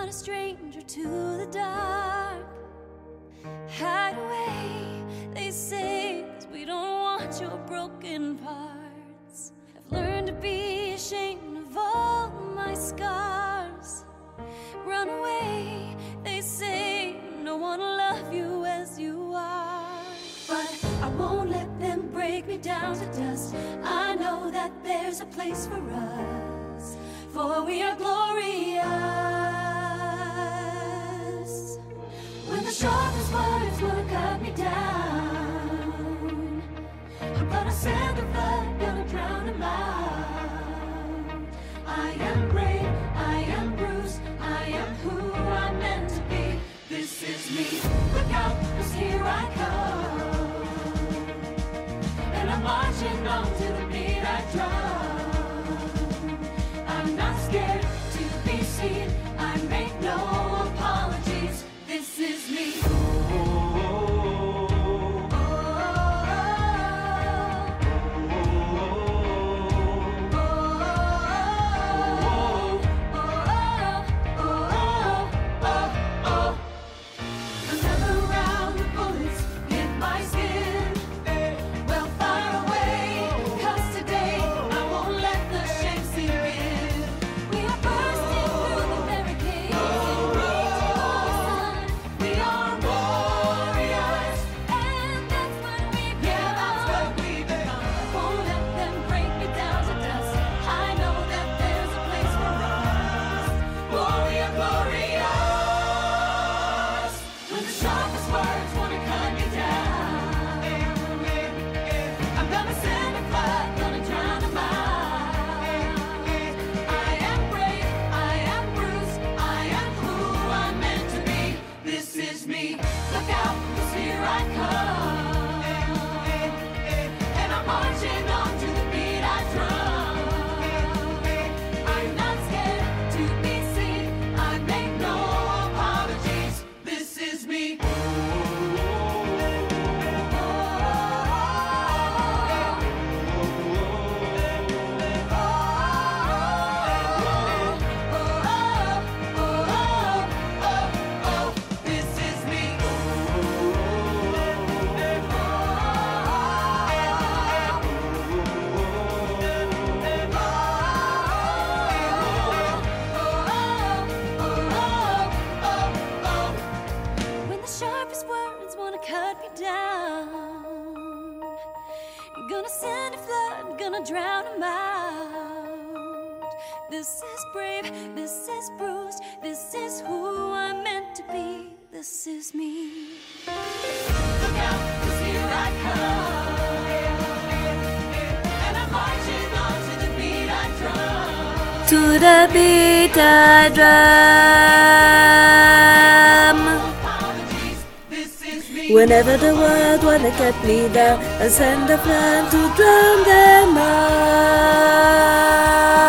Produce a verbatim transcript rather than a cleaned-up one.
a stranger to the dark. Hide away, they say, 'cause we don't want your broken parts. I've learned to be ashamed of all my scars. Run away, they say, no one will love you as you are. But I won't let them break me down to dust. I know that there's a place for us, for we are glorious. When the sharpest words wanna cut me down, I'm gonna send a flood, gonna drown them out. I am brave, I am bruised, I am who I'm meant to be. This is me, look out, 'cause here I come. And I'm marching on to the beat I drum. I'm not scared to be seen, I make no apologies. This is me. Drown them out. This is brave, this is bruised, this is who I'm meant to be. This is me. Look out, 'cause here I come. And I'm marching on to the beat I drum. To the beat I drum. Whenever the world wanna cut me down, I send a plan to drown them out.